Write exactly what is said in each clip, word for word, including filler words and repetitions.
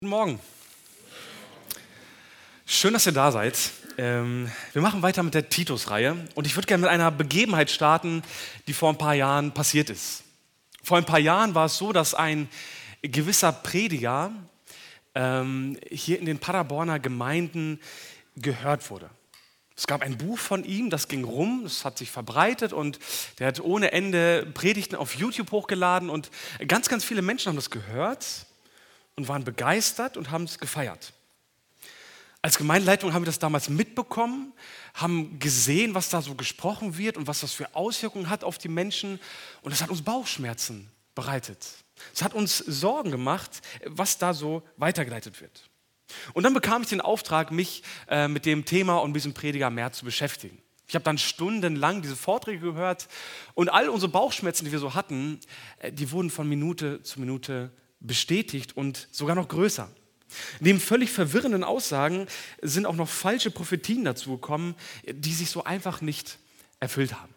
Guten Morgen. Schön, dass ihr da seid. Ähm, wir machen weiter mit der Titus-Reihe und ich würde gerne mit einer Begebenheit starten, die vor ein paar Jahren passiert ist. Vor ein paar Jahren war es so, dass ein gewisser Prediger ähm, hier in den Paderborner Gemeinden gehört wurde. Es gab ein Buch von ihm, das ging rum, das hat sich verbreitet und der hat ohne Ende Predigten auf YouTube hochgeladen und ganz, ganz viele Menschen haben das gehört und waren begeistert und haben es gefeiert. Als Gemeindeleitung haben wir das damals mitbekommen, haben gesehen, was da so gesprochen wird und was das für Auswirkungen hat auf die Menschen. Und das hat uns Bauchschmerzen bereitet. Es hat uns Sorgen gemacht, was da so weitergeleitet wird. Und dann bekam ich den Auftrag, mich äh, mit dem Thema und diesem Prediger mehr zu beschäftigen. Ich habe dann stundenlang diese Vorträge gehört und all unsere Bauchschmerzen, die wir so hatten, äh, die wurden von Minute zu Minute bestätigt und sogar noch größer. Neben völlig verwirrenden Aussagen sind auch noch falsche Prophetien dazu gekommen, die sich so einfach nicht erfüllt haben.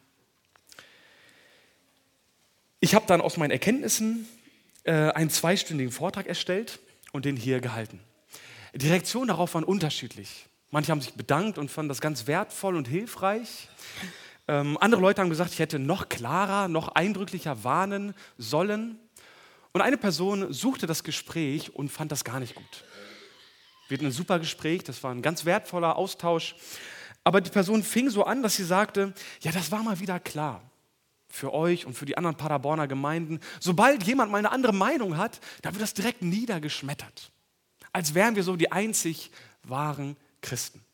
Ich habe dann aus meinen Erkenntnissen äh, einen zweistündigen Vortrag erstellt und den hier gehalten. Die Reaktionen darauf waren unterschiedlich. Manche haben sich bedankt und fanden das ganz wertvoll und hilfreich. Ähm, andere Leute haben gesagt, ich hätte noch klarer, noch eindrücklicher warnen sollen. Und eine Person suchte das Gespräch und fand das gar nicht gut. Wir hatten ein super Gespräch, das war ein ganz wertvoller Austausch. Aber die Person fing so an, dass sie sagte, ja, das war mal wieder klar für euch und für die anderen Paderborner Gemeinden. Sobald jemand mal eine andere Meinung hat, da wird das direkt niedergeschmettert. Als wären wir so die einzig wahren Christen.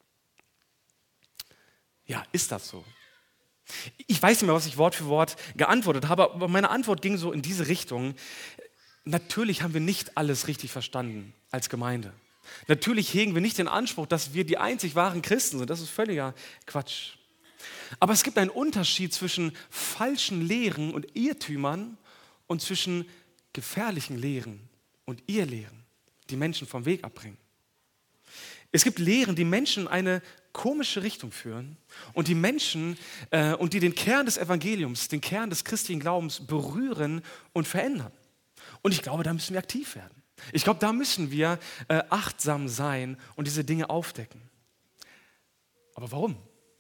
Ja, ist das so? Ich weiß nicht mehr, was ich Wort für Wort geantwortet habe, aber meine Antwort ging so in diese Richtung. Natürlich haben wir nicht alles richtig verstanden als Gemeinde. Natürlich hegen wir nicht den Anspruch, dass wir die einzig wahren Christen sind. Das ist völliger Quatsch. Aber es gibt einen Unterschied zwischen falschen Lehren und Irrtümern und zwischen gefährlichen Lehren und Irrlehren, die Menschen vom Weg abbringen. Es gibt Lehren, die Menschen in eine komische Richtung führen und die Menschen äh, und die den Kern des Evangeliums, den Kern des christlichen Glaubens berühren und verändern. Und ich glaube, da müssen wir aktiv werden. Ich glaube, da müssen wir äh, achtsam sein und diese Dinge aufdecken. Aber warum?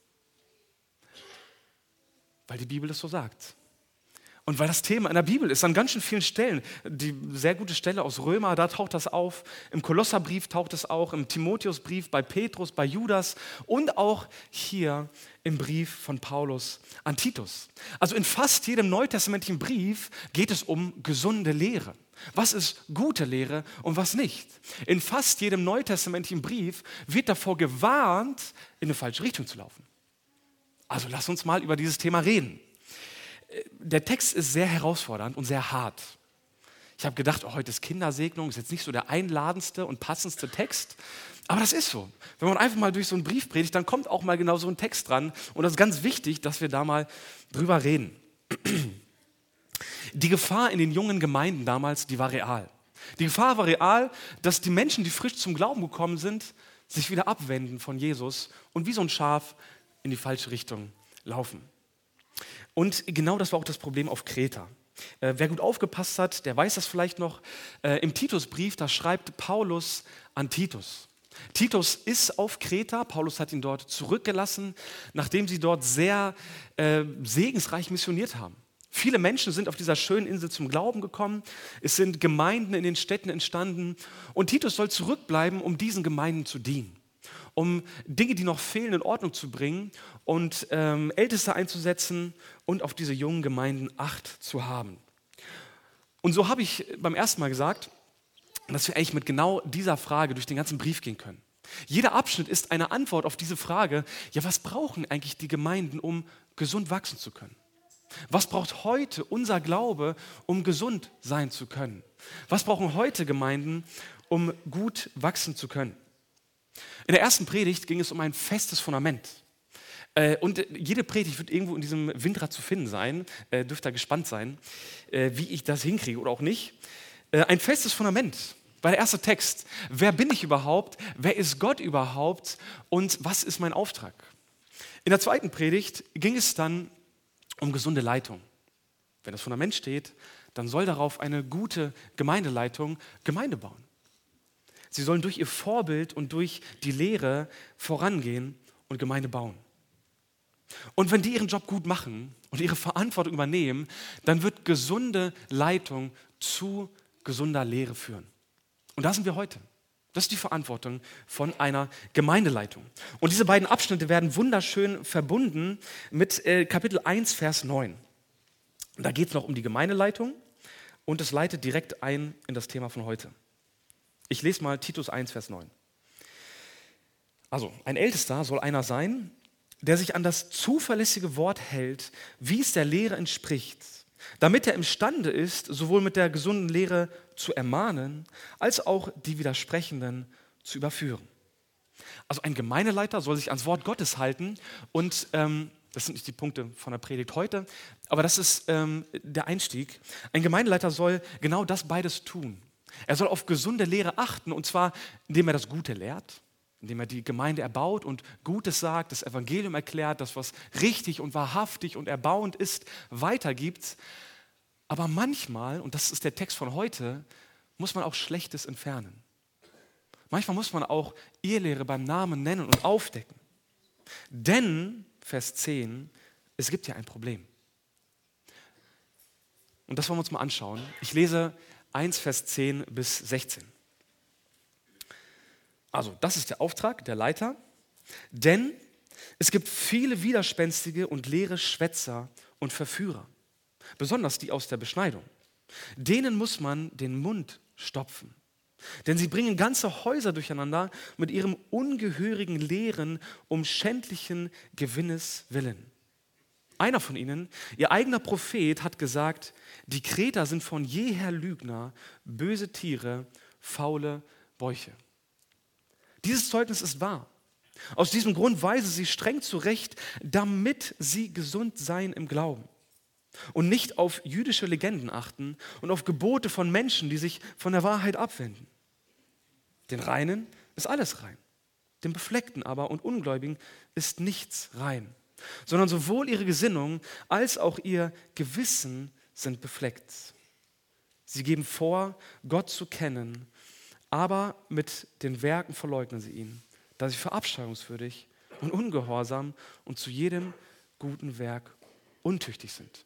Weil die Bibel es so sagt. Und weil das Thema in der Bibel ist, an ganz schön vielen Stellen, die sehr gute Stelle aus Römer, da taucht das auf, im Kolosserbrief taucht es auch, im Timotheusbrief, bei Petrus, bei Judas und auch hier im Brief von Paulus an Titus. Also in fast jedem neutestamentlichen Brief geht es um gesunde Lehre. Was ist gute Lehre und was nicht? In fast jedem neutestamentlichen Brief wird davor gewarnt, in eine falsche Richtung zu laufen. Also lass uns mal über dieses Thema reden. Der Text ist sehr herausfordernd und sehr hart. Ich habe gedacht, oh, heute ist Kindersegnung, ist jetzt nicht so der einladendste und passendste Text, aber das ist so. Wenn man einfach mal durch so einen Brief predigt, dann kommt auch mal genau so ein Text dran und das ist ganz wichtig, dass wir da mal drüber reden. Die Gefahr in den jungen Gemeinden damals, die war real. Die Gefahr war real, dass die Menschen, die frisch zum Glauben gekommen sind, sich wieder abwenden von Jesus und wie so ein Schaf in die falsche Richtung laufen. Und genau das war auch das Problem auf Kreta. Äh, wer gut aufgepasst hat, der weiß das vielleicht noch. Äh, Im Titusbrief, da schreibt Paulus an Titus. Titus ist auf Kreta, Paulus hat ihn dort zurückgelassen, nachdem sie dort sehr äh, segensreich missioniert haben. Viele Menschen sind auf dieser schönen Insel zum Glauben gekommen. Es sind Gemeinden in den Städten entstanden. Und Titus soll zurückbleiben, um diesen Gemeinden zu dienen. Um Dinge, die noch fehlen, in Ordnung zu bringen und ähm, Älteste einzusetzen und auf diese jungen Gemeinden Acht zu haben. Und so habe ich beim ersten Mal gesagt, dass wir eigentlich mit genau dieser Frage durch den ganzen Brief gehen können. Jeder Abschnitt ist eine Antwort auf diese Frage, ja, was brauchen eigentlich die Gemeinden, um gesund wachsen zu können? Was braucht heute unser Glaube, um gesund sein zu können? Was brauchen heute Gemeinden, um gut wachsen zu können? In der ersten Predigt ging es um ein festes Fundament. Äh, und jede Predigt wird irgendwo in diesem Windrad zu finden sein. Äh, dürft ihr gespannt sein, äh, wie ich das hinkriege oder auch nicht. Äh, ein festes Fundament war der erste Text. Wer bin ich überhaupt? Wer ist Gott überhaupt? Und was ist mein Auftrag? In der zweiten Predigt ging es dann um gesunde Leitung. Wenn das Fundament steht, dann soll darauf eine gute Gemeindeleitung Gemeinde bauen. Sie sollen durch ihr Vorbild und durch die Lehre vorangehen und Gemeinde bauen. Und wenn die ihren Job gut machen und ihre Verantwortung übernehmen, dann wird gesunde Leitung zu gesunder Lehre führen. Und da sind wir heute. Das ist die Verantwortung von einer Gemeindeleitung. Und diese beiden Abschnitte werden wunderschön verbunden mit äh, Kapitel eins, Vers neun. Da geht es noch um die Gemeindeleitung und es leitet direkt ein in das Thema von heute. Ich lese mal Titus eins, Vers neun. Also, ein Ältester soll einer sein, der sich an das zuverlässige Wort hält, wie es der Lehre entspricht, damit er imstande ist, sowohl mit der gesunden Lehre zu ermahnen, als auch die Widersprechenden zu überführen. Also ein Gemeindeleiter soll sich ans Wort Gottes halten und ähm, das sind nicht die Punkte von der Predigt heute, aber das ist ähm, der Einstieg. Ein Gemeindeleiter soll genau das beides tun. Er soll auf gesunde Lehre achten und zwar, indem er das Gute lehrt, indem er die Gemeinde erbaut und Gutes sagt, das Evangelium erklärt, das, was richtig und wahrhaftig und erbauend ist, weitergibt. Aber manchmal, und das ist der Text von heute, muss man auch Schlechtes entfernen. Manchmal muss man auch Irrlehre beim Namen nennen und aufdecken. Denn, Vers zehn, es gibt ja ein Problem. Und das wollen wir uns mal anschauen. Ich lese eins, Vers zehn bis sechzehn. Also, das ist der Auftrag der Leiter. Denn es gibt viele widerspenstige und leere Schwätzer und Verführer, besonders die aus der Beschneidung. Denen muss man den Mund stopfen. Denn sie bringen ganze Häuser durcheinander mit ihrem ungehörigen Lehren um schändlichen Gewinnes willen. Einer von ihnen, ihr eigener Prophet, hat gesagt, die Kreter sind von jeher Lügner, böse Tiere, faule Bäuche. Dieses Zeugnis ist wahr. Aus diesem Grund weise sie streng zurecht, damit sie gesund seien im Glauben und nicht auf jüdische Legenden achten und auf Gebote von Menschen, die sich von der Wahrheit abwenden. Den Reinen ist alles rein, dem Befleckten aber und Ungläubigen ist nichts rein, sondern sowohl ihre Gesinnung als auch ihr Gewissen sind befleckt. Sie geben vor, Gott zu kennen, aber mit den Werken verleugnen sie ihn, da sie verabscheuungswürdig und ungehorsam und zu jedem guten Werk untüchtig sind.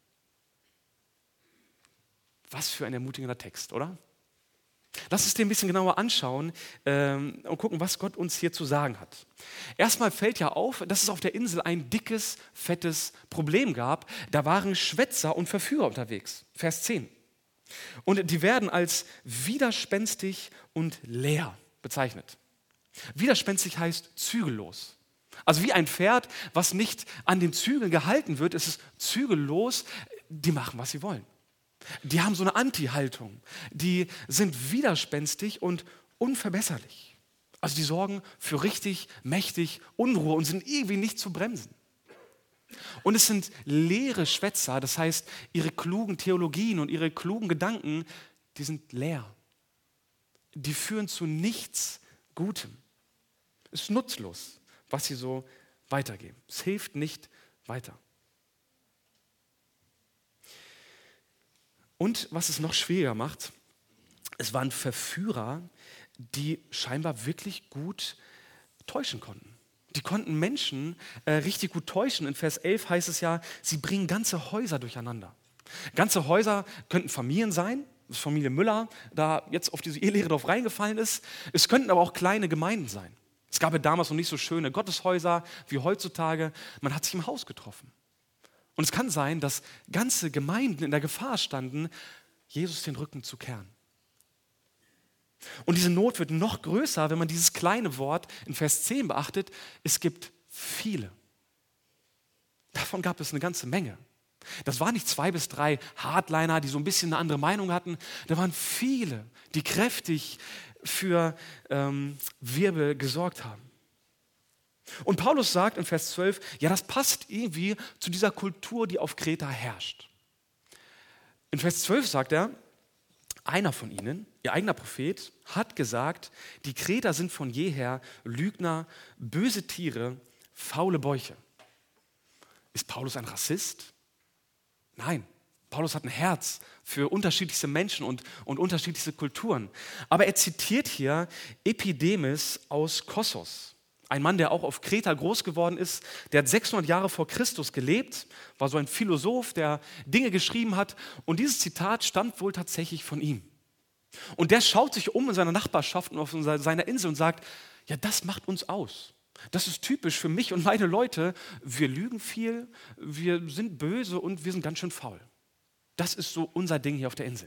Was für ein ermutigender Text, oder? Lass uns den ein bisschen genauer anschauen ähm, und gucken, was Gott uns hier zu sagen hat. Erstmal fällt ja auf, dass es auf der Insel ein dickes, fettes Problem gab. Da waren Schwätzer und Verführer unterwegs. Vers zehn. Und die werden als widerspenstig und leer bezeichnet. Widerspenstig heißt zügellos. Also wie ein Pferd, was nicht an den Zügeln gehalten wird, ist es zügellos, die machen, was sie wollen. Die haben so eine Anti-Haltung. Die sind widerspenstig und unverbesserlich. Also die sorgen für richtig mächtig Unruhe und sind irgendwie nicht zu bremsen. Und es sind leere Schwätzer, das heißt, ihre klugen Theologien und ihre klugen Gedanken, die sind leer. Die führen zu nichts Gutem. Es ist nutzlos, was sie so weitergeben. Es hilft nicht weiter. Und was es noch schwieriger macht, es waren Verführer, die scheinbar wirklich gut täuschen konnten. Die konnten Menschen äh, richtig gut täuschen. In Vers elf heißt es ja, sie bringen ganze Häuser durcheinander. Ganze Häuser könnten Familien sein, dass Familie Müller da jetzt auf diese Ehelehre drauf reingefallen ist. Es könnten aber auch kleine Gemeinden sein. Es gab ja damals noch nicht so schöne Gotteshäuser wie heutzutage. Man hat sich im Haus getroffen. Und es kann sein, dass ganze Gemeinden in der Gefahr standen, Jesus den Rücken zu kehren. Und diese Not wird noch größer, wenn man dieses kleine Wort in Vers zehn beachtet. Es gibt viele. Davon gab es eine ganze Menge. Das waren nicht zwei bis drei Hardliner, die so ein bisschen eine andere Meinung hatten. Da waren viele, die kräftig für ähm, Wirbel gesorgt haben. Und Paulus sagt in Vers zwölf, ja, das passt irgendwie zu dieser Kultur, die auf Kreta herrscht. In Vers zwölf sagt er, einer von ihnen, ihr eigener Prophet, hat gesagt, die Kreter sind von jeher Lügner, böse Tiere, faule Bäuche. Ist Paulus ein Rassist? Nein, Paulus hat ein Herz für unterschiedlichste Menschen und, und unterschiedlichste Kulturen. Aber er zitiert hier Epidemes aus Kossos. Ein Mann, der auch auf Kreta groß geworden ist, der hat sechshundert Jahre vor Christus gelebt, war so ein Philosoph, der Dinge geschrieben hat. Und dieses Zitat stammt wohl tatsächlich von ihm. Und der schaut sich um in seiner Nachbarschaft und auf seiner Insel und sagt, ja, das macht uns aus. Das ist typisch für mich und meine Leute. Wir lügen viel, wir sind böse und wir sind ganz schön faul. Das ist so unser Ding hier auf der Insel.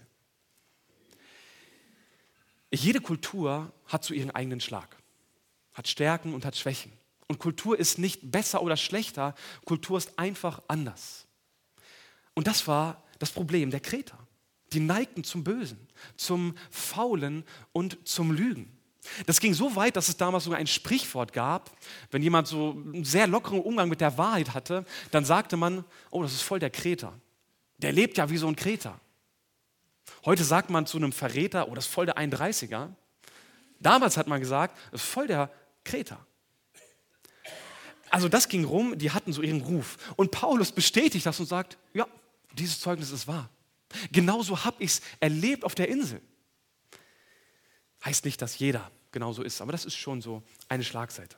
Jede Kultur hat so ihren eigenen Schlag, hat Stärken und hat Schwächen. Und Kultur ist nicht besser oder schlechter, Kultur ist einfach anders. Und das war das Problem der Kreter. Die neigten zum Bösen, zum Faulen und zum Lügen. Das ging so weit, dass es damals sogar ein Sprichwort gab. Wenn jemand so einen sehr lockeren Umgang mit der Wahrheit hatte, dann sagte man, oh, das ist voll der Kreter. Der lebt ja wie so ein Kreter. Heute sagt man zu einem Verräter, oh, das ist voll der einunddreißiger. Damals hat man gesagt, das ist voll der Kreter. Also das ging rum, die hatten so ihren Ruf. Und Paulus bestätigt das und sagt, ja, dieses Zeugnis ist wahr. Genauso habe ich es erlebt auf der Insel. Heißt nicht, dass jeder genauso ist, aber das ist schon so eine Schlagseite.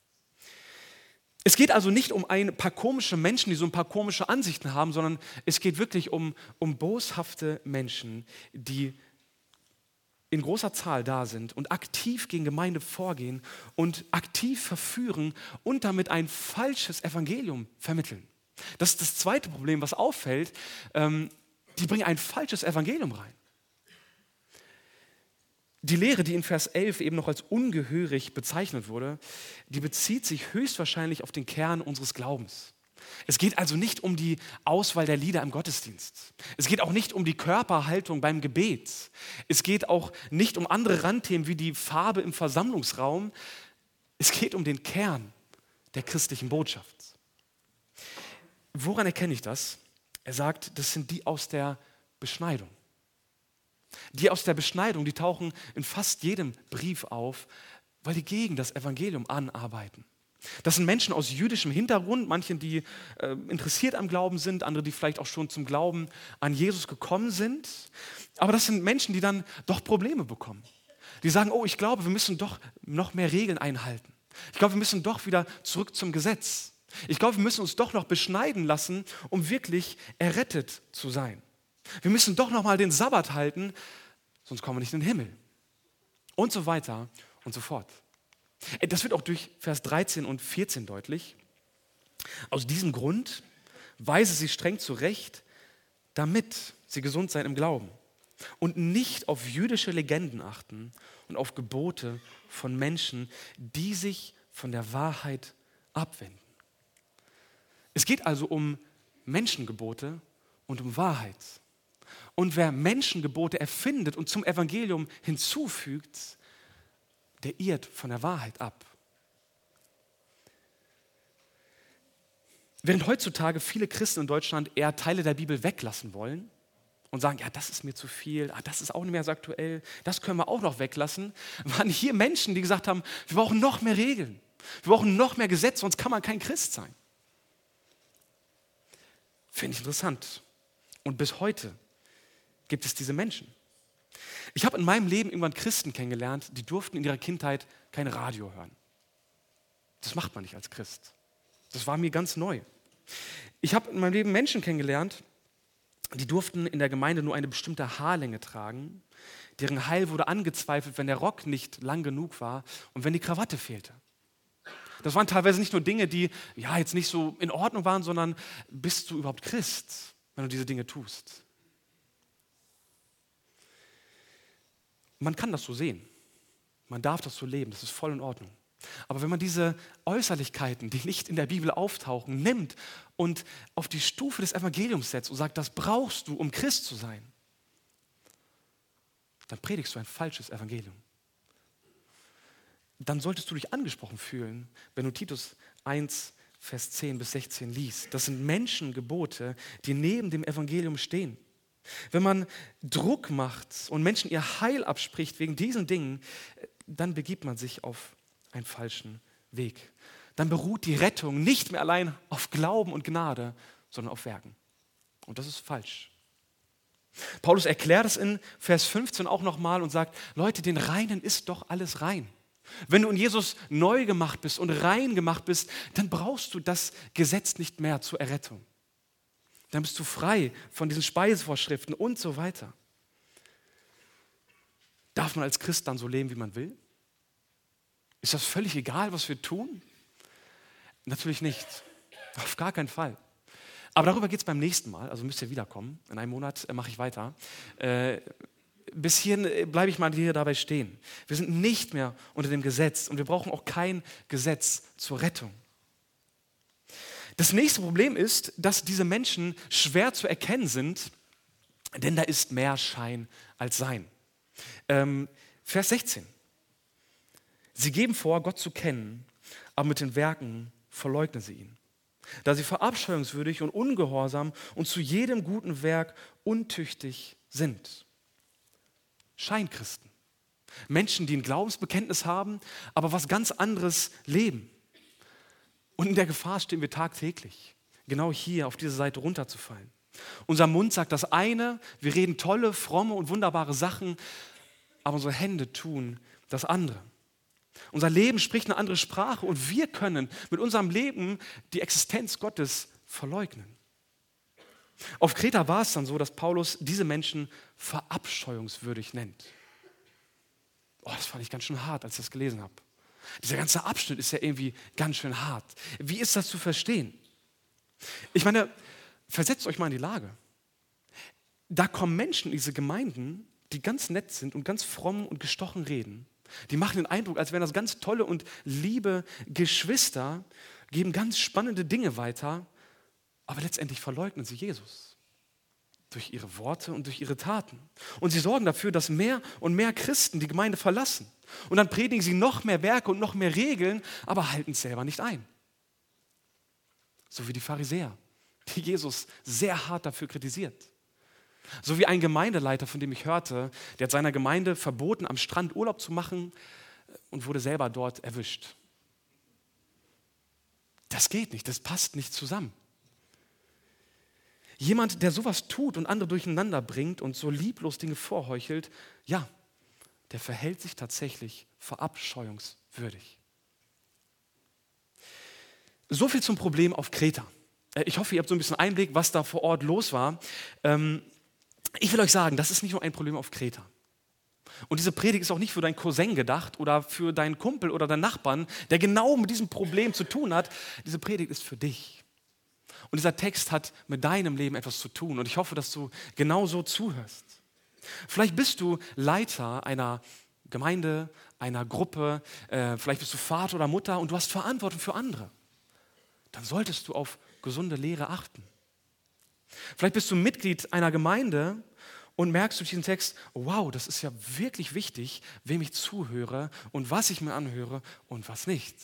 Es geht also nicht um ein paar komische Menschen, die so ein paar komische Ansichten haben, sondern es geht wirklich um, um boshafte Menschen, die in großer Zahl da sind und aktiv gegen Gemeinde vorgehen und aktiv verführen und damit ein falsches Evangelium vermitteln. Das ist das zweite Problem, was auffällt. Ähm, die bringen ein falsches Evangelium rein. Die Lehre, die in Vers elf eben noch als ungehörig bezeichnet wurde, die bezieht sich höchstwahrscheinlich auf den Kern unseres Glaubens. Es geht also nicht um die Auswahl der Lieder im Gottesdienst. Es geht auch nicht um die Körperhaltung beim Gebet. Es geht auch nicht um andere Randthemen wie die Farbe im Versammlungsraum. Es geht um den Kern der christlichen Botschaft. Woran erkenne ich das? Er sagt, das sind die aus der Beschneidung. Die aus der Beschneidung, die tauchen in fast jedem Brief auf, weil die gegen das Evangelium anarbeiten. Das sind Menschen aus jüdischem Hintergrund, manche, die äh, interessiert am Glauben sind, andere, die vielleicht auch schon zum Glauben an Jesus gekommen sind. Aber das sind Menschen, die dann doch Probleme bekommen. Die sagen, oh, ich glaube, wir müssen doch noch mehr Regeln einhalten. Ich glaube, wir müssen doch wieder zurück zum Gesetz. Ich glaube, wir müssen uns doch noch beschneiden lassen, um wirklich errettet zu sein. Wir müssen doch noch mal den Sabbat halten, sonst kommen wir nicht in den Himmel. Und so weiter und so fort. Das wird auch durch Vers dreizehn und vierzehn deutlich. Aus diesem Grund weise sie streng zurecht, damit sie gesund sein im Glauben und nicht auf jüdische Legenden achten und auf Gebote von Menschen, die sich von der Wahrheit abwenden. Es geht also um Menschengebote und um Wahrheit. Und wer Menschengebote erfindet und zum Evangelium hinzufügt, der irrt von der Wahrheit ab. Während heutzutage viele Christen in Deutschland eher Teile der Bibel weglassen wollen und sagen, ja, das ist mir zu viel, ah, das ist auch nicht mehr so aktuell, das können wir auch noch weglassen, waren hier Menschen, die gesagt haben, wir brauchen noch mehr Regeln, wir brauchen noch mehr Gesetze, sonst kann man kein Christ sein. Finde ich interessant. Und bis heute gibt es diese Menschen. Ich habe in meinem Leben irgendwann Christen kennengelernt, die durften in ihrer Kindheit kein Radio hören. Das macht man nicht als Christ. Das war mir ganz neu. Ich habe in meinem Leben Menschen kennengelernt, die durften in der Gemeinde nur eine bestimmte Haarlänge tragen. Deren Heil wurde angezweifelt, wenn der Rock nicht lang genug war und wenn die Krawatte fehlte. Das waren teilweise nicht nur Dinge, die ja jetzt nicht so in Ordnung waren, sondern bist du überhaupt Christ, wenn du diese Dinge tust? Man kann das so sehen. Man darf das so leben, das ist voll in Ordnung. Aber wenn man diese Äußerlichkeiten, die nicht in der Bibel auftauchen, nimmt und auf die Stufe des Evangeliums setzt und sagt, das brauchst du, um Christ zu sein, dann predigst du ein falsches Evangelium. Dann solltest du dich angesprochen fühlen, wenn du Titus eins, Vers zehn bis sechzehn liest. Das sind Menschengebote, die neben dem Evangelium stehen. Wenn man Druck macht und Menschen ihr Heil abspricht wegen diesen Dingen, dann begibt man sich auf einen falschen Weg. Dann beruht die Rettung nicht mehr allein auf Glauben und Gnade, sondern auf Werken. Und das ist falsch. Paulus erklärt es in Vers fünfzehn auch nochmal und sagt, Leute, den Reinen ist doch alles rein. Wenn du in Jesus neu gemacht bist und rein gemacht bist, dann brauchst du das Gesetz nicht mehr zur Errettung. Dann bist du frei von diesen Speisevorschriften und so weiter. Darf man als Christ dann so leben, wie man will? Ist das völlig egal, was wir tun? Natürlich nicht. Auf gar keinen Fall. Aber darüber geht es beim nächsten Mal. Also müsst ihr wiederkommen. In einem Monat äh, mache ich weiter. Äh, bis hierhin äh, bleibe ich mal hier dabei stehen. Wir sind nicht mehr unter dem Gesetz und wir brauchen auch kein Gesetz zur Rettung. Das nächste Problem ist, dass diese Menschen schwer zu erkennen sind, denn da ist mehr Schein als Sein. Ähm, Vers sechzehn. Sie geben vor, Gott zu kennen, aber mit den Werken verleugnen sie ihn, da sie verabscheuungswürdig und ungehorsam und zu jedem guten Werk untüchtig sind. Scheinchristen. Menschen, die ein Glaubensbekenntnis haben, aber was ganz anderes leben. Und in der Gefahr stehen wir tagtäglich, genau hier auf diese Seite runterzufallen. Unser Mund sagt das eine, wir reden tolle, fromme und wunderbare Sachen, aber unsere Hände tun das andere. Unser Leben spricht eine andere Sprache und wir können mit unserem Leben die Existenz Gottes verleugnen. Auf Kreta war es dann so, dass Paulus diese Menschen verabscheuungswürdig nennt. Oh, das fand ich ganz schön hart, als ich das gelesen habe. Dieser ganze Abschnitt ist ja irgendwie ganz schön hart. Wie ist das zu verstehen? Ich meine, versetzt euch mal in die Lage. Da kommen Menschen in diese Gemeinden, die ganz nett sind und ganz fromm und gestochen reden. Die machen den Eindruck, als wären das ganz tolle und liebe Geschwister, geben ganz spannende Dinge weiter, aber letztendlich verleugnen sie Jesus. Durch ihre Worte und durch ihre Taten. Und sie sorgen dafür, dass mehr und mehr Christen die Gemeinde verlassen. Und dann predigen sie noch mehr Werke und noch mehr Regeln, aber halten es selber nicht ein. So wie die Pharisäer, die Jesus sehr hart dafür kritisiert. So wie ein Gemeindeleiter, von dem ich hörte, der hat seiner Gemeinde verboten, am Strand Urlaub zu machen und wurde selber dort erwischt. Das geht nicht, das passt nicht zusammen. Jemand, der sowas tut und andere durcheinander bringt und so lieblos Dinge vorheuchelt, ja, der verhält sich tatsächlich verabscheuungswürdig. So viel zum Problem auf Kreta. Ich hoffe, ihr habt so ein bisschen Einblick, was da vor Ort los war. Ich will euch sagen, das ist nicht nur ein Problem auf Kreta. Und diese Predigt ist auch nicht für deinen Cousin gedacht oder für deinen Kumpel oder deinen Nachbarn, der genau mit diesem Problem zu tun hat. Diese Predigt ist für dich. Und dieser Text hat mit deinem Leben etwas zu tun. Und ich hoffe, dass du genauso zuhörst. Vielleicht bist du Leiter einer Gemeinde, einer Gruppe, äh, vielleicht bist du Vater oder Mutter und du hast Verantwortung für andere. Dann solltest du auf gesunde Lehre achten. Vielleicht bist du Mitglied einer Gemeinde und merkst durch diesen Text, wow, das ist ja wirklich wichtig, wem ich zuhöre und was ich mir anhöre und was nicht.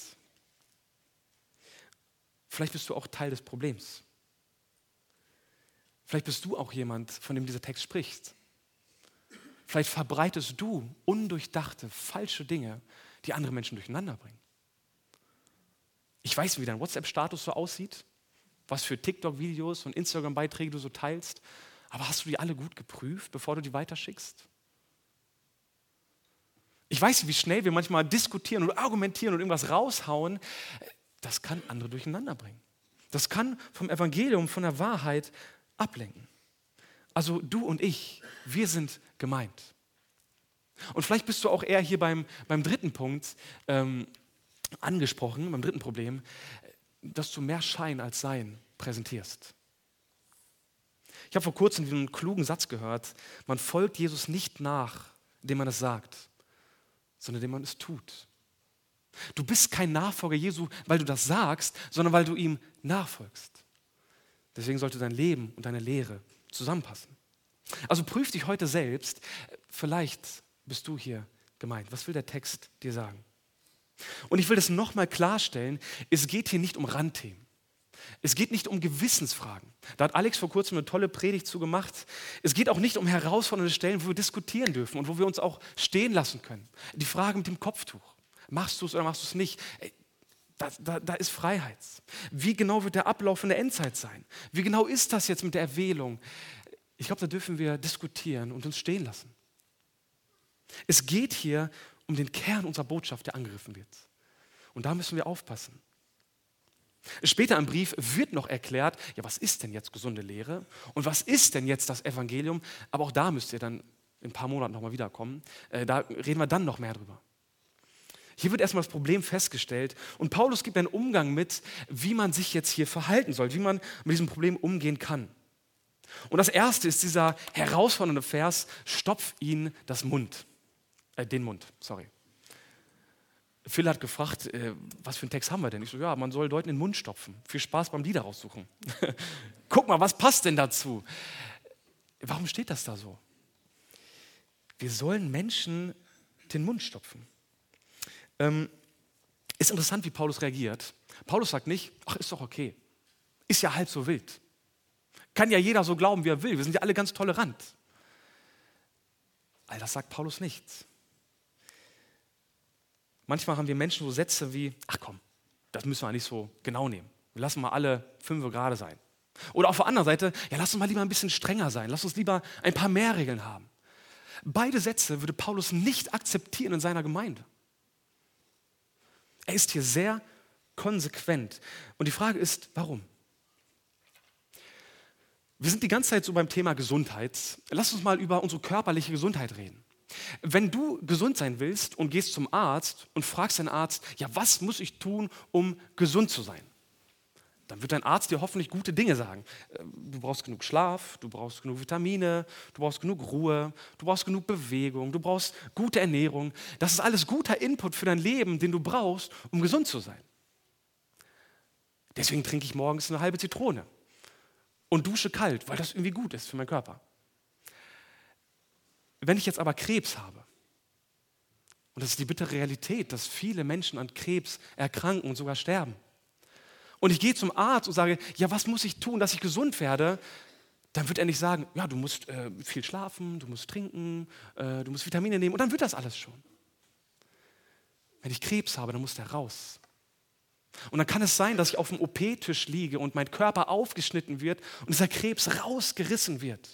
Vielleicht bist du auch Teil des Problems. Vielleicht bist du auch jemand, von dem dieser Text spricht. Vielleicht verbreitest du undurchdachte, falsche Dinge, die andere Menschen durcheinander bringen. Ich weiß nicht, wie dein WhatsApp-Status so aussieht, was für TikTok-Videos und Instagram-Beiträge du so teilst, aber hast du die alle gut geprüft, bevor du die weiterschickst? Ich weiß nicht, wie schnell wir manchmal diskutieren und argumentieren und irgendwas raushauen. Das kann andere durcheinander bringen. Das kann vom Evangelium, von der Wahrheit ablenken. Also du und ich, wir sind gemeint. Und vielleicht bist du auch eher hier beim, beim dritten Punkt ähm, angesprochen, beim dritten Problem, dass du mehr Schein als Sein präsentierst. Ich habe vor kurzem diesen klugen Satz gehört, man folgt Jesus nicht nach, indem man es sagt, sondern indem man es tut. Du bist kein Nachfolger Jesu, weil du das sagst, sondern weil du ihm nachfolgst. Deswegen sollte dein Leben und deine Lehre zusammenpassen. Also prüf dich heute selbst, vielleicht bist du hier gemeint. Was will der Text dir sagen? Und ich will das nochmal klarstellen, es geht hier nicht um Randthemen. Es geht nicht um Gewissensfragen. Da hat Alex vor kurzem eine tolle Predigt zu gemacht. Es geht auch nicht um herausfordernde Stellen, wo wir diskutieren dürfen und wo wir uns auch stehen lassen können. Die Frage mit dem Kopftuch. Machst du es oder machst du es nicht? Da, da, da ist Freiheit. Wie genau wird der Ablauf in der Endzeit sein? Wie genau ist das jetzt mit der Erwählung? Ich glaube, da dürfen wir diskutieren und uns stehen lassen. Es geht hier um den Kern unserer Botschaft, der angegriffen wird. Und da müssen wir aufpassen. Später im Brief wird noch erklärt, ja, was ist denn jetzt gesunde Lehre und was ist denn jetzt das Evangelium? Aber auch da müsst ihr dann in ein paar Monaten nochmal wiederkommen. Äh, da reden wir dann noch mehr drüber. Hier wird erstmal das Problem festgestellt und Paulus gibt einen Umgang mit, wie man sich jetzt hier verhalten soll, wie man mit diesem Problem umgehen kann. Und das erste ist dieser herausfordernde Vers, stopf ihn das Mund, äh, den Mund, sorry. Phil hat gefragt, äh, was für einen Text haben wir denn? Ich so, ja, man soll Leuten den Mund stopfen. Viel Spaß beim Lieder raussuchen. Guck mal, was passt denn dazu? Warum steht das da so? Wir sollen Menschen den Mund stopfen. Ähm, ist interessant, wie Paulus reagiert. Paulus sagt nicht, ach, ist doch okay. Ist ja halb so wild. Kann ja jeder so glauben, wie er will. Wir sind ja alle ganz tolerant. All das sagt Paulus nicht. Manchmal haben wir Menschen so Sätze wie, ach komm, das müssen wir nicht so genau nehmen. Wir lassen mal alle fünf gerade sein. Oder auf der anderen Seite, ja, lass uns mal lieber ein bisschen strenger sein. Lass uns lieber ein paar mehr Regeln haben. Beide Sätze würde Paulus nicht akzeptieren in seiner Gemeinde. Er ist hier sehr konsequent. Und die Frage ist, warum? Wir sind die ganze Zeit so beim Thema Gesundheit. Lass uns mal über unsere körperliche Gesundheit reden. Wenn du gesund sein willst und gehst zum Arzt und fragst den Arzt, ja, was muss ich tun, um gesund zu sein? Dann wird dein Arzt dir hoffentlich gute Dinge sagen. Du brauchst genug Schlaf, du brauchst genug Vitamine, du brauchst genug Ruhe, du brauchst genug Bewegung, du brauchst gute Ernährung. Das ist alles guter Input für dein Leben, den du brauchst, um gesund zu sein. Deswegen trinke ich morgens eine halbe Zitrone und dusche kalt, weil das irgendwie gut ist für meinen Körper. Wenn ich jetzt aber Krebs habe, und das ist die bittere Realität, dass viele Menschen an Krebs erkranken und sogar sterben, und ich gehe zum Arzt und sage, ja, was muss ich tun, dass ich gesund werde, dann wird er nicht sagen, ja, du musst äh, viel schlafen, du musst trinken, äh, du musst Vitamine nehmen und dann wird das alles schon. Wenn ich Krebs habe, dann muss der raus. Und dann kann es sein, dass ich auf dem O P-Tisch liege und mein Körper aufgeschnitten wird und dieser Krebs rausgerissen wird.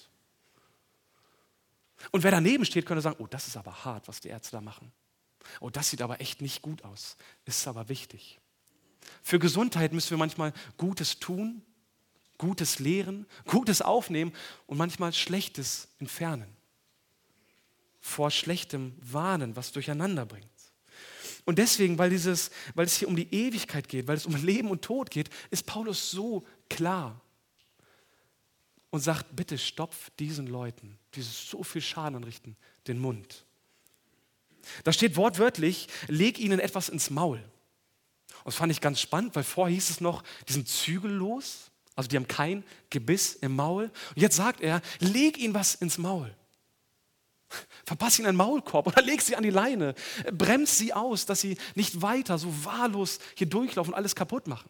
Und wer daneben steht, könnte sagen, oh, das ist aber hart, was die Ärzte da machen. Oh, das sieht aber echt nicht gut aus, ist aber wichtig. Für Gesundheit müssen wir manchmal Gutes tun, Gutes lehren, Gutes aufnehmen und manchmal Schlechtes entfernen. Vor Schlechtem warnen, was durcheinander bringt. Und deswegen, weil, dieses, weil es hier um die Ewigkeit geht, weil es um Leben und Tod geht, ist Paulus so klar und sagt, bitte stopf diesen Leuten, die so viel Schaden anrichten, den Mund. Da steht wortwörtlich, leg ihnen etwas ins Maul. Und das fand ich ganz spannend, weil vorher hieß es noch, die sind zügellos, also die haben kein Gebiss im Maul. Und jetzt sagt er, leg ihnen was ins Maul. Verpass ihnen einen Maulkorb oder leg sie an die Leine. Bremst sie aus, dass sie nicht weiter so wahllos hier durchlaufen und alles kaputt machen.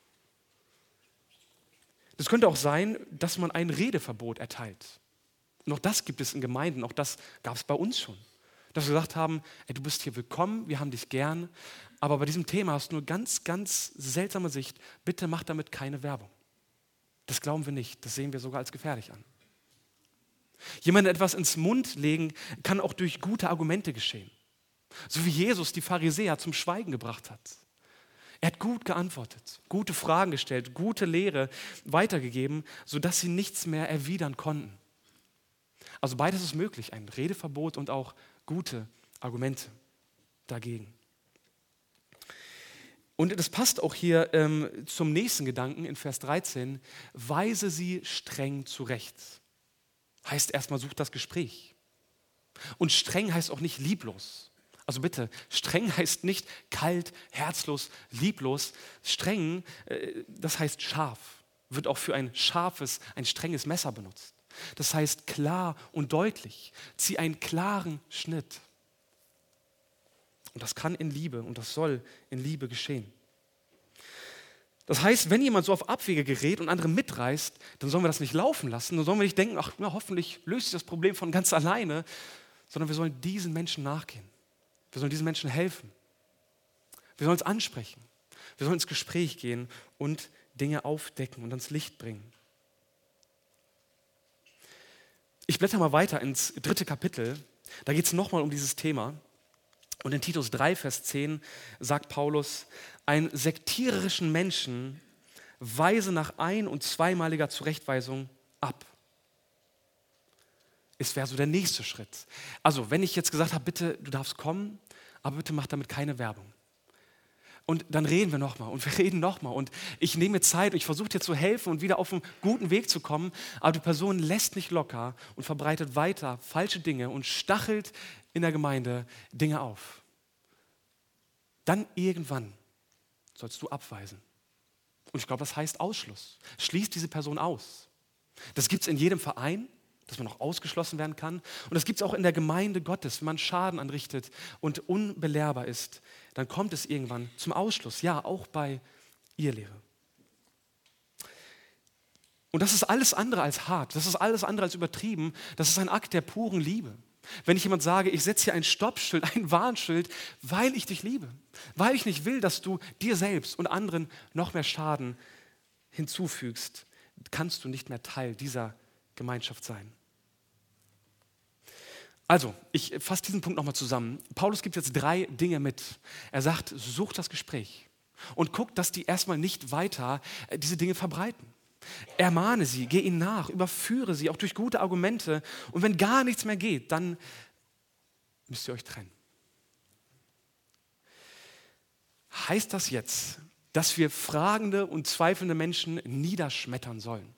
Das könnte auch sein, dass man ein Redeverbot erteilt. Und auch das gibt es in Gemeinden, auch das gab es bei uns schon. Dass wir gesagt haben, ey, du bist hier willkommen, wir haben dich gern, aber bei diesem Thema hast du eine ganz, ganz seltsame Sicht. Bitte mach damit keine Werbung. Das glauben wir nicht, das sehen wir sogar als gefährlich an. Jemandem etwas ins Mund legen kann auch durch gute Argumente geschehen. So wie Jesus die Pharisäer zum Schweigen gebracht hat. Er hat gut geantwortet, gute Fragen gestellt, gute Lehre weitergegeben, sodass sie nichts mehr erwidern konnten. Also beides ist möglich, ein Redeverbot und auch gute Argumente dagegen. Und das passt auch hier ähm, zum nächsten Gedanken in Vers dreizehn. Weise sie streng zurecht. Heißt erstmal, sucht das Gespräch. Und streng heißt auch nicht lieblos. Also bitte, streng heißt nicht kalt, herzlos, lieblos. Streng, äh, das heißt scharf. Wird auch für ein scharfes, ein strenges Messer benutzt. Das heißt klar und deutlich. Zieh einen klaren Schnitt. Und das kann in Liebe und das soll in Liebe geschehen. Das heißt, wenn jemand so auf Abwege gerät und andere mitreißt, dann sollen wir das nicht laufen lassen. Dann sollen wir nicht denken, ach, na, hoffentlich löst sich das Problem von ganz alleine, sondern wir sollen diesen Menschen nachgehen. Wir sollen diesen Menschen helfen. Wir sollen es ansprechen. Wir sollen ins Gespräch gehen und Dinge aufdecken und ans Licht bringen. Ich blätter mal weiter ins dritte Kapitel. Da geht es nochmal um dieses Thema. Und in Titus drei, Vers zehn sagt Paulus, einen sektiererischen Menschen weise nach ein- und zweimaliger Zurechtweisung ab. Es wäre so der nächste Schritt. Also, wenn ich jetzt gesagt habe, bitte, du darfst kommen, aber bitte mach damit keine Werbung. Und dann reden wir nochmal und wir reden nochmal und ich nehme mir Zeit und ich versuche dir zu helfen und wieder auf einen guten Weg zu kommen, aber die Person lässt nicht locker und verbreitet weiter falsche Dinge und stachelt in der Gemeinde Dinge auf. Dann irgendwann sollst du abweisen. Und ich glaube, das heißt Ausschluss. Schließ diese Person aus. Das gibt es in jedem Verein, dass man auch ausgeschlossen werden kann. Und das gibt es auch in der Gemeinde Gottes, wenn man Schaden anrichtet und unbelehrbar ist, dann kommt es irgendwann zum Ausschluss. Ja, auch bei Irrlehre. Und das ist alles andere als hart, das ist alles andere als übertrieben, das ist ein Akt der puren Liebe. Wenn ich jemand sage, ich setze hier ein Stoppschild, ein Warnschild, weil ich dich liebe, weil ich nicht will, dass du dir selbst und anderen noch mehr Schaden hinzufügst, kannst du nicht mehr Teil dieser Gemeinschaft sein. Also, ich fasse diesen Punkt nochmal zusammen. Paulus gibt jetzt drei Dinge mit. Er sagt, such das Gespräch und guck, dass die erstmal nicht weiter diese Dinge verbreiten. Ermahne sie, geh ihnen nach, überführe sie, auch durch gute Argumente. Und wenn gar nichts mehr geht, dann müsst ihr euch trennen. Heißt das jetzt, dass wir fragende und zweifelnde Menschen niederschmettern sollen?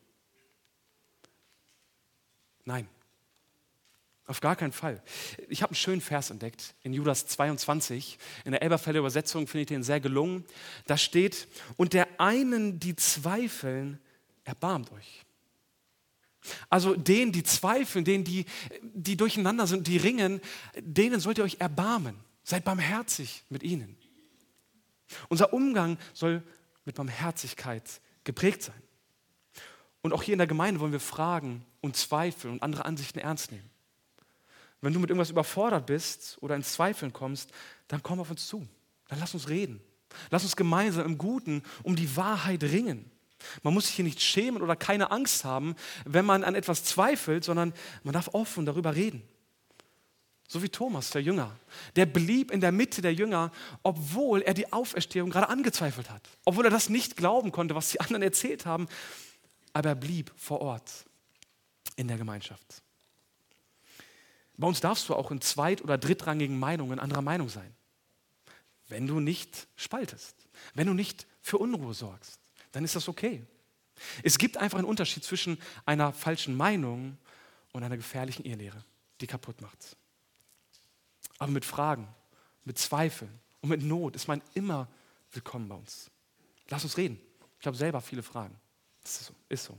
Nein, auf gar keinen Fall. Ich habe einen schönen Vers entdeckt in Judas zweiundzwanzig. In der Elberfelder Übersetzung finde ich den sehr gelungen. Da steht, und der einen, die zweifeln, erbarmt euch. Also denen, die zweifeln, denen, die, die durcheinander sind, die ringen, denen sollt ihr euch erbarmen. Seid barmherzig mit ihnen. Unser Umgang soll mit Barmherzigkeit geprägt sein. Und auch hier in der Gemeinde wollen wir fragen und zweifeln und andere Ansichten ernst nehmen. Wenn du mit irgendwas überfordert bist oder ins Zweifeln kommst, dann komm auf uns zu. Dann lass uns reden. Lass uns gemeinsam im Guten um die Wahrheit ringen. Man muss sich hier nicht schämen oder keine Angst haben, wenn man an etwas zweifelt, sondern man darf offen darüber reden. So wie Thomas, der Jünger. Der blieb in der Mitte der Jünger, obwohl er die Auferstehung gerade angezweifelt hat. Obwohl er das nicht glauben konnte, was die anderen erzählt haben. Aber er blieb vor Ort in der Gemeinschaft. Bei uns darfst du auch in zweit- oder drittrangigen Meinungen anderer Meinung sein. Wenn du nicht spaltest, wenn du nicht für Unruhe sorgst, dann ist das okay. Es gibt einfach einen Unterschied zwischen einer falschen Meinung und einer gefährlichen Irrlehre, die kaputt macht. Aber mit Fragen, mit Zweifeln und mit Not ist man immer willkommen bei uns. Lass uns reden. Ich habe selber viele Fragen. Das ist so. Ist so.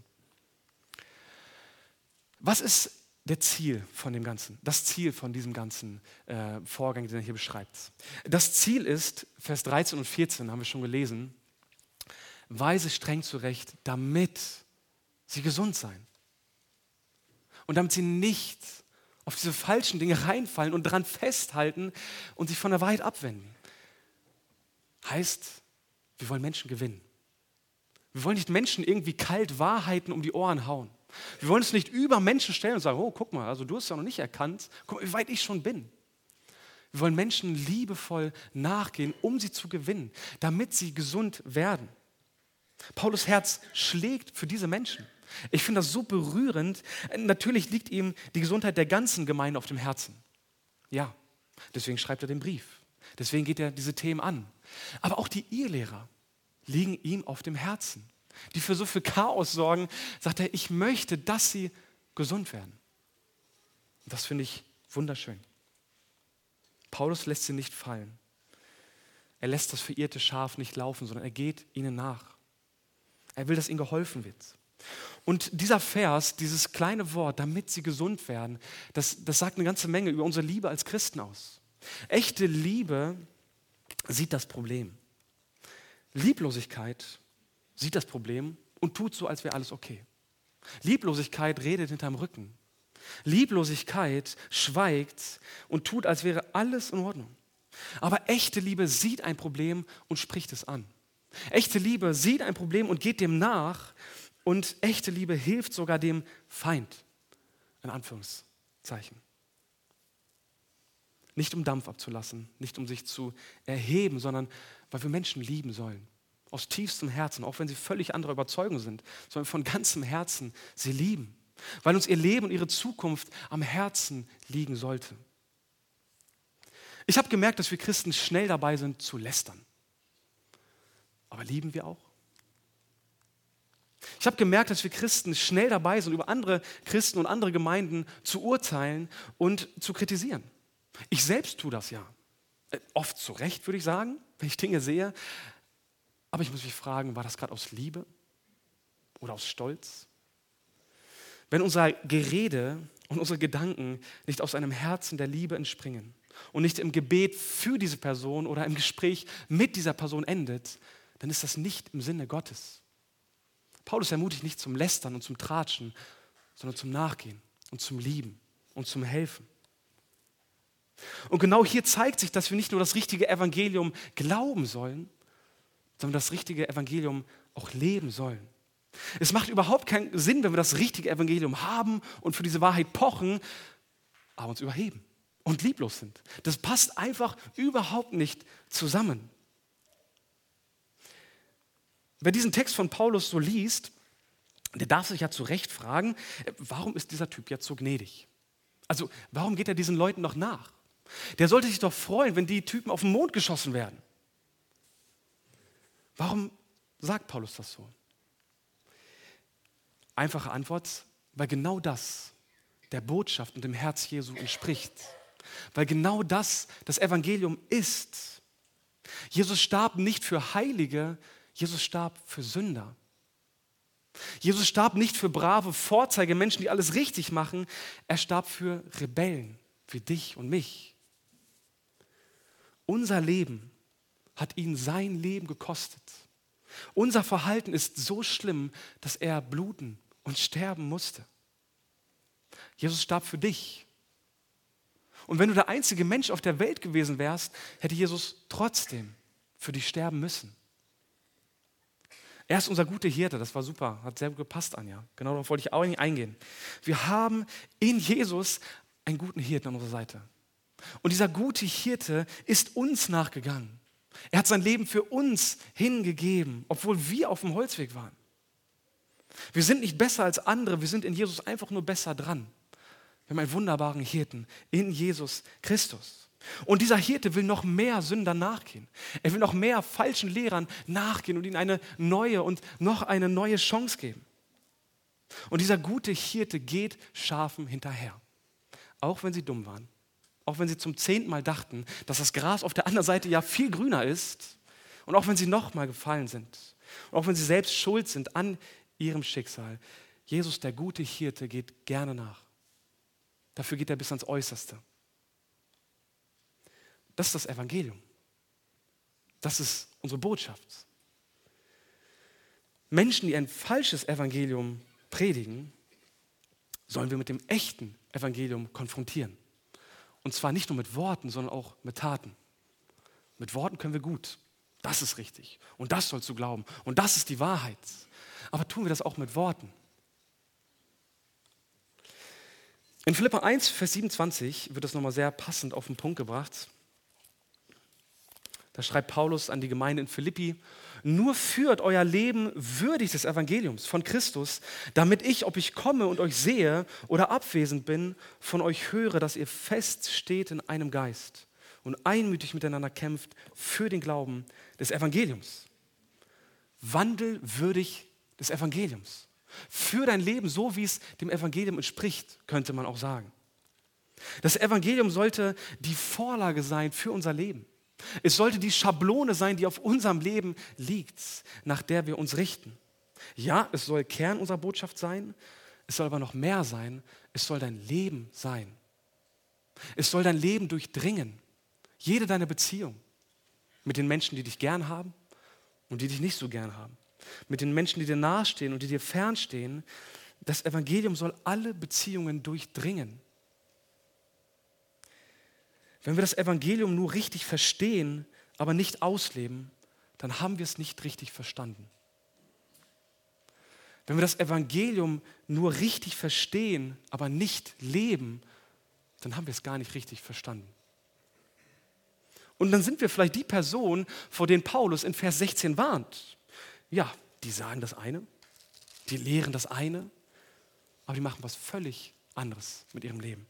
Was ist der Ziel von dem Ganzen? Das Ziel von diesem ganzen äh, Vorgang, den er hier beschreibt. Das Ziel ist, Vers dreizehn und vierzehn haben wir schon gelesen, weise streng zurecht, damit sie gesund seien. Und damit sie nicht auf diese falschen Dinge reinfallen und daran festhalten und sich von der Wahrheit abwenden. Heißt, wir wollen Menschen gewinnen. Wir wollen nicht Menschen irgendwie kalt Wahrheiten um die Ohren hauen. Wir wollen uns nicht über Menschen stellen und sagen, oh, guck mal, also du hast ja noch nicht erkannt, guck mal, wie weit ich schon bin. Wir wollen Menschen liebevoll nachgehen, um sie zu gewinnen, damit sie gesund werden. Paulus Herz schlägt für diese Menschen. Ich finde das so berührend. Natürlich liegt ihm die Gesundheit der ganzen Gemeinde auf dem Herzen. Ja, deswegen schreibt er den Brief. Deswegen geht er diese Themen an. Aber auch die Irrlehrer liegen ihm auf dem Herzen, die für so viel Chaos sorgen, sagt er, ich möchte, dass sie gesund werden. Und das finde ich wunderschön. Paulus lässt sie nicht fallen. Er lässt das verirrte Schaf nicht laufen, sondern er geht ihnen nach. Er will, dass ihnen geholfen wird. Und dieser Vers, dieses kleine Wort, damit sie gesund werden, das, das sagt eine ganze Menge über unsere Liebe als Christen aus. Echte Liebe sieht das Problem. Lieblosigkeit sieht das Problem und tut so, als wäre alles okay. Lieblosigkeit redet hinterm Rücken. Lieblosigkeit schweigt und tut, als wäre alles in Ordnung. Aber echte Liebe sieht ein Problem und spricht es an. Echte Liebe sieht ein Problem und geht dem nach. Und echte Liebe hilft sogar dem Feind. in Anführungszeichen. Nicht um Dampf abzulassen, nicht um sich zu erheben, sondern weil wir Menschen lieben sollen. Aus tiefstem Herzen, auch wenn sie völlig anderer Überzeugung sind, sondern von ganzem Herzen sie lieben. Weil uns ihr Leben und ihre Zukunft am Herzen liegen sollte. Ich habe gemerkt, dass wir Christen schnell dabei sind zu lästern. Aber lieben wir auch? Ich habe gemerkt, dass wir Christen schnell dabei sind, über andere Christen und andere Gemeinden zu urteilen und zu kritisieren. Ich selbst tue das ja. Oft zu Recht, würde ich sagen, wenn ich Dinge sehe. Aber ich muss mich fragen, war das gerade aus Liebe oder aus Stolz? Wenn unser Gerede und unsere Gedanken nicht aus einem Herzen der Liebe entspringen und nicht im Gebet für diese Person oder im Gespräch mit dieser Person endet, dann ist das nicht im Sinne Gottes. Paulus ermutigt nicht zum Lästern und zum Tratschen, sondern zum Nachgehen und zum Lieben und zum Helfen. Und genau hier zeigt sich, dass wir nicht nur das richtige Evangelium glauben sollen, sondern das richtige Evangelium auch leben sollen. Es macht überhaupt keinen Sinn, wenn wir das richtige Evangelium haben und für diese Wahrheit pochen, aber uns überheben und lieblos sind. Das passt einfach überhaupt nicht zusammen. Wer diesen Text von Paulus so liest, der darf sich ja zu Recht fragen, warum ist dieser Typ jetzt so gnädig? Also warum geht er diesen Leuten noch nach? Der sollte sich doch freuen, wenn die Typen auf den Mond geschossen werden. Warum sagt Paulus das so? Einfache Antwort, weil genau das der Botschaft und dem Herz Jesu entspricht. Weil genau das das Evangelium ist. Jesus starb nicht für Heilige, Jesus starb für Sünder. Jesus starb nicht für brave Vorzeigemenschen, die alles richtig machen. Er starb für Rebellen wie dich und mich. Unser Leben hat ihn sein Leben gekostet. Unser Verhalten ist so schlimm, dass er bluten und sterben musste. Jesus starb für dich. Und wenn du der einzige Mensch auf der Welt gewesen wärst, hätte Jesus trotzdem für dich sterben müssen. Er ist unser guter Hirte, das war super, hat sehr gut gepasst, Anja. Genau darauf wollte ich auch eingehen. Wir haben in Jesus einen guten Hirten an unserer Seite. Und dieser gute Hirte ist uns nachgegangen. Er hat sein Leben für uns hingegeben, obwohl wir auf dem Holzweg waren. Wir sind nicht besser als andere, wir sind in Jesus einfach nur besser dran. Wir haben einen wunderbaren Hirten in Jesus Christus. Und dieser Hirte will noch mehr Sündern nachgehen. Er will noch mehr falschen Lehrern nachgehen und ihnen eine neue und noch eine neue Chance geben. Und dieser gute Hirte geht Schafen hinterher, auch wenn sie dumm waren. Auch wenn sie zum zehnten Mal dachten, dass das Gras auf der anderen Seite ja viel grüner ist. Und auch wenn sie nochmal gefallen sind. Und auch wenn sie selbst schuld sind an ihrem Schicksal. Jesus, der gute Hirte, geht gerne nach. Dafür geht er bis ans Äußerste. Das ist das Evangelium. Das ist unsere Botschaft. Menschen, die ein falsches Evangelium predigen, sollen wir mit dem echten Evangelium konfrontieren. Und zwar nicht nur mit Worten, sondern auch mit Taten. Mit Worten können wir gut. Das ist richtig. Und das sollst du glauben. Und das ist die Wahrheit. Aber tun wir das auch mit Worten? In Philipper eins, Vers siebenundzwanzig wird das nochmal sehr passend auf den Punkt gebracht. Da schreibt Paulus an die Gemeinde in Philippi: Nur führt euer Leben würdig des Evangeliums von Christus, damit ich, ob ich komme und euch sehe oder abwesend bin, von euch höre, dass ihr fest steht in einem Geist und einmütig miteinander kämpft für den Glauben des Evangeliums. Wandel würdig des Evangeliums. Führ dein Leben so, wie es dem Evangelium entspricht, könnte man auch sagen. Das Evangelium sollte die Vorlage sein für unser Leben. Es sollte die Schablone sein, die auf unserem Leben liegt, nach der wir uns richten. Ja, es soll Kern unserer Botschaft sein, es soll aber noch mehr sein, es soll dein Leben sein. Es soll dein Leben durchdringen, jede deine Beziehung mit den Menschen, die dich gern haben und die dich nicht so gern haben, mit den Menschen, die dir nahestehen und die dir fernstehen. Das Evangelium soll alle Beziehungen durchdringen. Wenn wir das Evangelium nur richtig verstehen, aber nicht ausleben, dann haben wir es nicht richtig verstanden. Wenn wir das Evangelium nur richtig verstehen, aber nicht leben, dann haben wir es gar nicht richtig verstanden. Und dann sind wir vielleicht die Person, vor denen Paulus in Vers sechzehn warnt. Ja, die sagen das eine, die lehren das eine, aber die machen was völlig anderes mit ihrem Leben.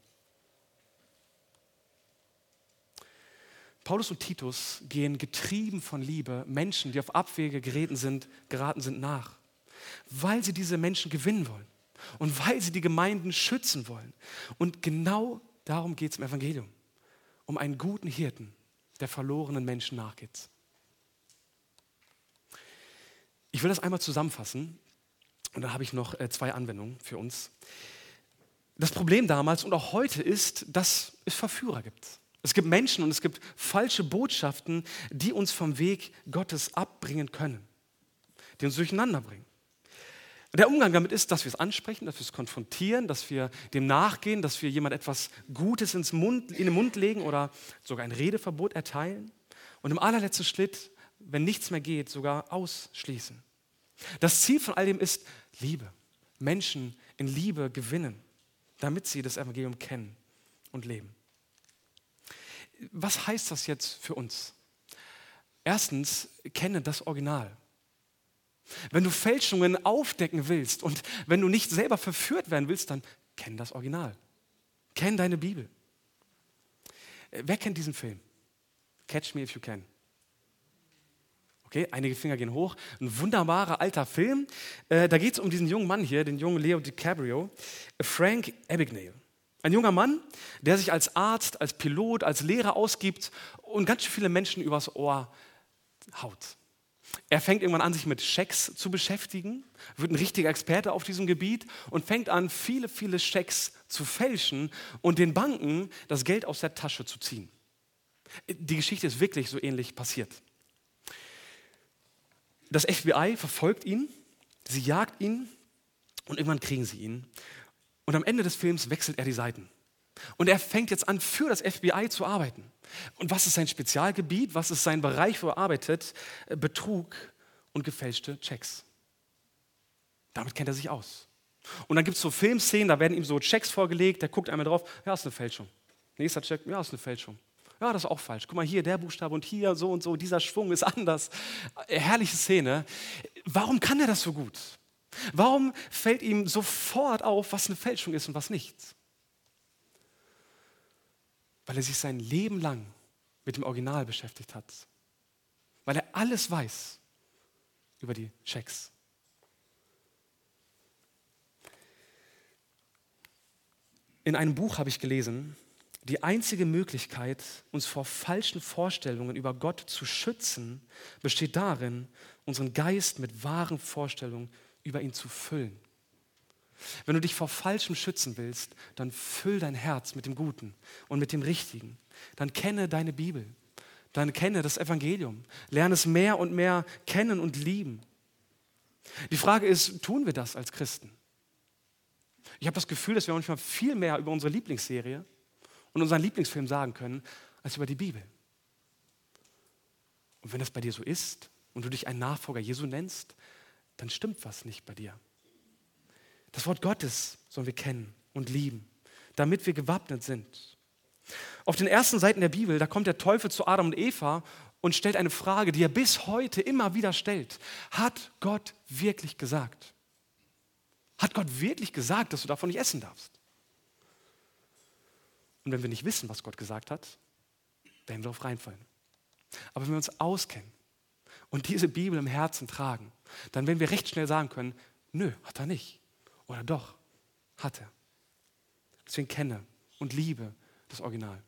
Paulus und Titus gehen getrieben von Liebe Menschen, die auf Abwege geraten sind, geraten sind, nach, weil sie diese Menschen gewinnen wollen und weil sie die Gemeinden schützen wollen. Und genau darum geht es im Evangelium, um einen guten Hirten, der verlorenen Menschen nachgeht. Ich will das einmal zusammenfassen und dann habe ich noch äh, zwei Anwendungen für uns. Das Problem damals und auch heute ist, dass es Verführer gibt. Es gibt Menschen und es gibt falsche Botschaften, die uns vom Weg Gottes abbringen können, die uns durcheinander bringen. Der Umgang damit ist, dass wir es ansprechen, dass wir es konfrontieren, dass wir dem nachgehen, dass wir jemand etwas Gutes ins Mund, in den Mund legen oder sogar ein Redeverbot erteilen und im allerletzten Schritt, wenn nichts mehr geht, sogar ausschließen. Das Ziel von all dem ist Liebe. Menschen in Liebe gewinnen, damit sie das Evangelium kennen und leben. Was heißt das jetzt für uns? Erstens, kenne das Original. Wenn du Fälschungen aufdecken willst und wenn du nicht selber verführt werden willst, dann kenn das Original. Kenn deine Bibel. Wer kennt diesen Film? Catch Me If You Can. Okay, einige Finger gehen hoch. Ein wunderbarer alter Film. Äh, da geht es um diesen jungen Mann hier, den jungen Leo DiCaprio, Frank Abagnale. Ein junger Mann, der sich als Arzt, als Pilot, als Lehrer ausgibt und ganz schön viele Menschen übers Ohr haut. Er fängt irgendwann an, sich mit Schecks zu beschäftigen, wird ein richtiger Experte auf diesem Gebiet und fängt an, viele, viele Schecks zu fälschen und den Banken das Geld aus der Tasche zu ziehen. Die Geschichte ist wirklich so ähnlich passiert. Das F B I verfolgt ihn, sie jagt ihn und irgendwann kriegen sie ihn. Und am Ende des Films wechselt er die Seiten. Und er fängt jetzt an, für das F B I zu arbeiten. Und was ist sein Spezialgebiet? Was ist sein Bereich, wo er arbeitet? Betrug und gefälschte Checks. Damit kennt er sich aus. Und dann gibt es so Filmszenen, da werden ihm so Checks vorgelegt, der guckt einmal drauf, ja, ist eine Fälschung. Nächster Check, ja, ist eine Fälschung. Ja, das ist auch falsch. Guck mal, hier der Buchstabe und hier so und so, dieser Schwung ist anders. Herrliche Szene. Warum kann er das so gut? Warum fällt ihm sofort auf, was eine Fälschung ist und was nicht? Weil er sich sein Leben lang mit dem Original beschäftigt hat. Weil er alles weiß über die Checks. In einem Buch habe ich gelesen, die einzige Möglichkeit, uns vor falschen Vorstellungen über Gott zu schützen, besteht darin, unseren Geist mit wahren Vorstellungen über ihn zu füllen. Wenn du dich vor Falschem schützen willst, dann füll dein Herz mit dem Guten und mit dem Richtigen. Dann kenne deine Bibel, dann kenne das Evangelium, lerne es mehr und mehr kennen und lieben. Die Frage ist, tun wir das als Christen? Ich habe das Gefühl, dass wir manchmal viel mehr über unsere Lieblingsserie und unseren Lieblingsfilm sagen können, als über die Bibel. Und wenn das bei dir so ist und du dich ein Nachfolger Jesu nennst, dann stimmt was nicht bei dir. Das Wort Gottes sollen wir kennen und lieben, damit wir gewappnet sind. Auf den ersten Seiten der Bibel, da kommt der Teufel zu Adam und Eva und stellt eine Frage, die er bis heute immer wieder stellt. Hat Gott wirklich gesagt? Hat Gott wirklich gesagt, dass du davon nicht essen darfst? Und wenn wir nicht wissen, was Gott gesagt hat, werden wir darauf reinfallen. Aber wenn wir uns auskennen und diese Bibel im Herzen tragen, dann werden wir recht schnell sagen können, nö, hat er nicht. Oder doch, hat er. Deswegen kenne und liebe das Original.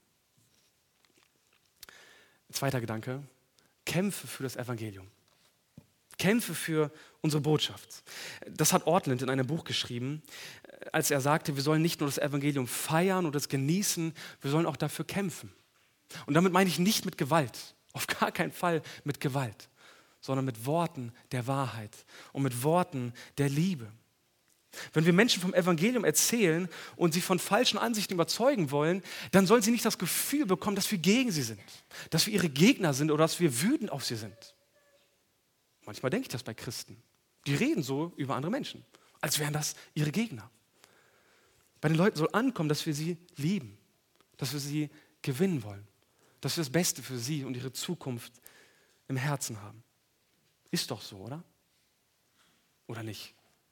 Zweiter Gedanke, kämpfe für das Evangelium. Kämpfe für unsere Botschaft. Das hat Ortlund in einem Buch geschrieben, als er sagte, wir sollen nicht nur das Evangelium feiern und es genießen, wir sollen auch dafür kämpfen. Und damit meine ich nicht mit Gewalt, auf gar keinen Fall mit Gewalt, sondern mit Worten der Wahrheit und mit Worten der Liebe. Wenn wir Menschen vom Evangelium erzählen und sie von falschen Ansichten überzeugen wollen, dann sollen sie nicht das Gefühl bekommen, dass wir gegen sie sind, dass wir ihre Gegner sind oder dass wir wütend auf sie sind. Manchmal denke ich das bei Christen. Die reden so über andere Menschen. als wären das ihre Gegner. Bei den Leuten soll ankommen, dass wir sie lieben, dass wir sie gewinnen wollen, dass wir das Beste für sie und ihre Zukunft im Herzen haben. Ist doch so, oder? Oder nicht?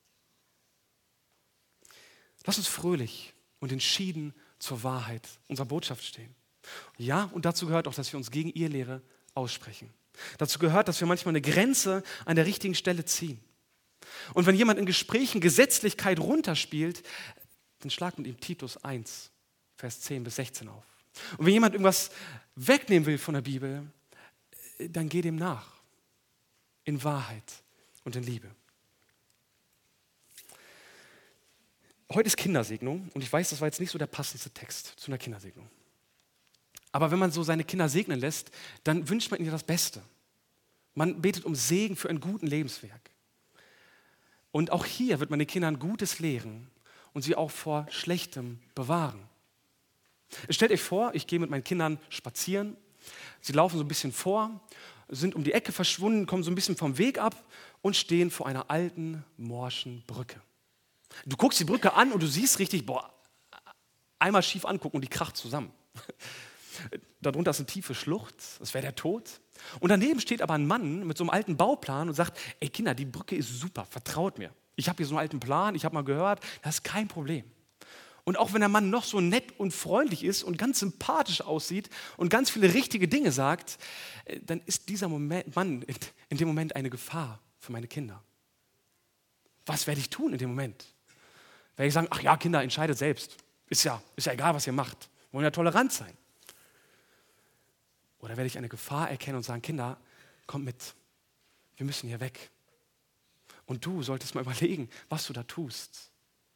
Lass uns fröhlich und entschieden zur Wahrheit unserer Botschaft stehen. Ja, und dazu gehört auch, dass wir uns gegen Irrlehre aussprechen. Dazu gehört, dass wir manchmal eine Grenze an der richtigen Stelle ziehen. Und wenn jemand in Gesprächen Gesetzlichkeit runterspielt, dann schlag mit ihm Titus eins, Vers zehn bis sechzehn auf. Und wenn jemand irgendwas wegnehmen will von der Bibel, dann geh dem nach. In Wahrheit und in Liebe. Heute ist Kindersegnung und ich weiß, das war jetzt nicht so der passendste Text zu einer Kindersegnung. Aber wenn man so seine Kinder segnen lässt, dann wünscht man ihnen das Beste. Man betet um Segen für einen guten Lebenswerk. Und auch hier wird man den Kindern Gutes lehren und sie auch vor Schlechtem bewahren. Stellt euch vor, ich gehe mit meinen Kindern spazieren, sie laufen so ein bisschen vor, sind um die Ecke verschwunden, kommen so ein bisschen vom Weg ab und stehen vor einer alten, morschen Brücke. Du guckst die Brücke an und du siehst richtig, boah, einmal schief angucken und die kracht zusammen. Darunter ist eine tiefe Schlucht, das wäre der Tod. Und daneben steht aber ein Mann mit so einem alten Bauplan und sagt, ey Kinder, die Brücke ist super, vertraut mir. Ich habe hier so einen alten Plan, ich habe mal gehört, das ist kein Problem. Und auch wenn der Mann noch so nett und freundlich ist und ganz sympathisch aussieht und ganz viele richtige Dinge sagt, dann ist dieser Moment, Mann in dem Moment eine Gefahr für meine Kinder. Was werde ich tun in dem Moment? Werde ich sagen, ach ja, Kinder, entscheidet selbst. Ist ja, ist ja egal, was ihr macht. Wir wollen ja tolerant sein. Oder werde ich eine Gefahr erkennen und sagen, Kinder, kommt mit. Wir müssen hier weg. Und du solltest mal überlegen, was du da tust.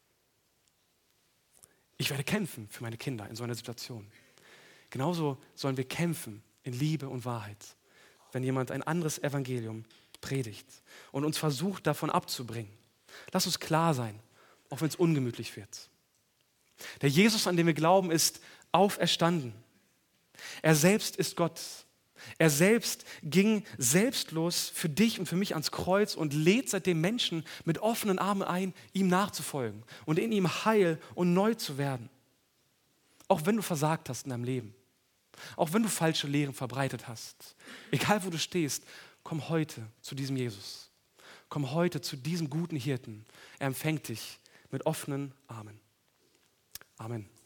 Ich werde kämpfen für meine Kinder in so einer Situation. Genauso sollen wir kämpfen in Liebe und Wahrheit, wenn jemand ein anderes Evangelium predigt und uns versucht, davon abzubringen. Lass uns klar sein, auch wenn es ungemütlich wird. Der Jesus, an den wir glauben, ist auferstanden. Er selbst ist Gott. Er selbst ging selbstlos für dich und für mich ans Kreuz und lädt seitdem Menschen mit offenen Armen ein, ihm nachzufolgen und in ihm heil und neu zu werden. Auch wenn du versagt hast in deinem Leben, auch wenn du falsche Lehren verbreitet hast, egal wo du stehst, komm heute zu diesem Jesus. Komm heute zu diesem guten Hirten. Er empfängt dich mit offenen Armen. Amen.